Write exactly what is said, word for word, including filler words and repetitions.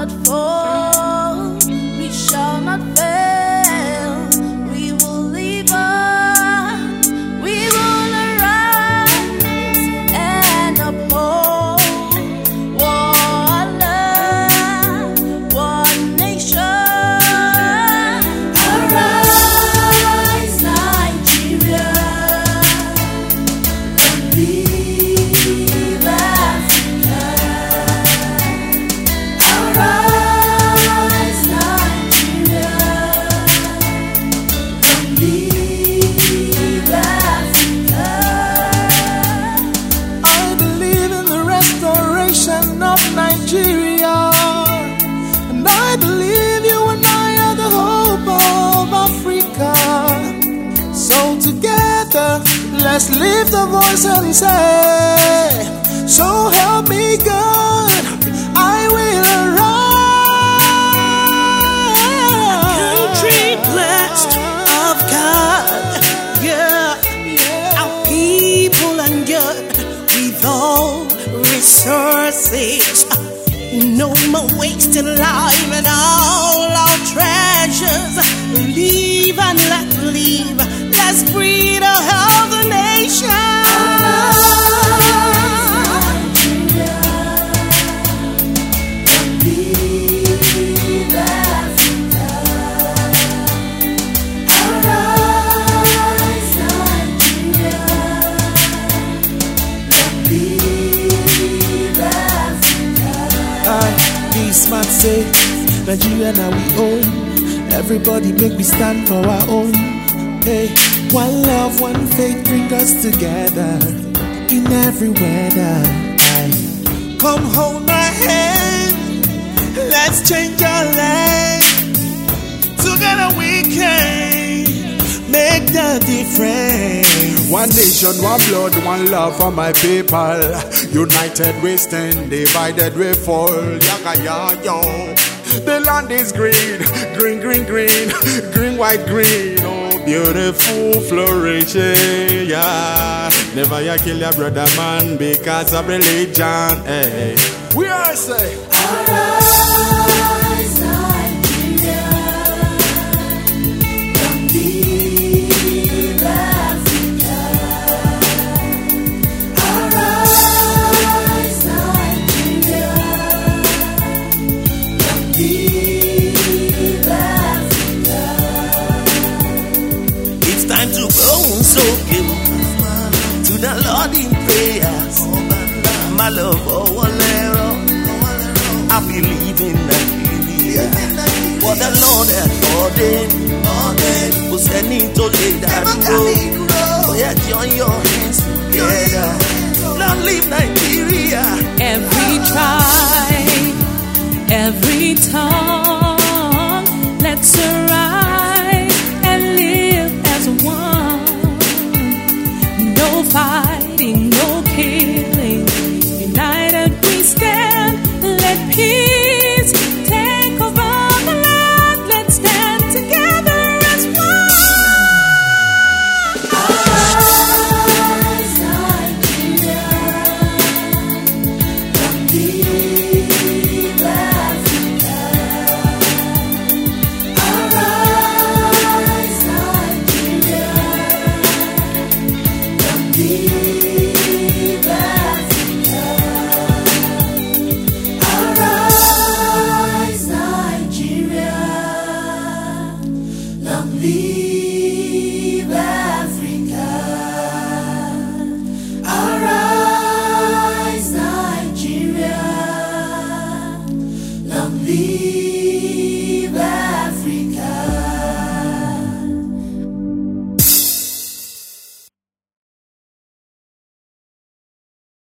not fall, we shall not fail. We will live on, we will arise and uphold one love, one nation. Arise, Nigeria, leave Africa. Arise, Nigeria, leave Africa. I believe in the restoration of Nigeria, and I believe you and I are the hope of Africa. So together, let's lift a voice and say, so help me God, I will arise. Country blessed of God, yeah. Our people and good with all resources. No more wasting life and all our treasures. Live and let live. Let's breed a healthy nation. Leave Africa. Arise, Nigeria, leave Africa. Aye, this man say, Nigeria now we own. Everybody make we stand for our own. Hey, one love, one faith bring us together in every weather. Aye. Come hold my hand, let's change our land. Together we can make the difference. One nation, one blood, one love for my people. United we stand, divided we fall. Yaga ya yo. The land is green, green, green, green, green, white, green. Oh, beautiful flourishing. Yeah. Never ya kill your brother man because of religion. Hey. We are say. Arise, Nigeria, leave Africa. Arise, Nigeria, leave Africa. It's time to go so give to the Lord in prayers. My love, oh, Walero. I believe in Nigeria. What the Lord has ordained, who's sending to lay that road. Oh, yeah, join your hands together. Now leave Nigeria. Every tribe, every tongue, let's arise and live as one. No fighting, no killing, united we stand. Let peace take over the land. Let's stand together as one. Arise, Nigeria, leave Africa. Arise, Nigeria, leave Africa. Arise, Nigeria, long live Africa. Arise, Nigeria, long live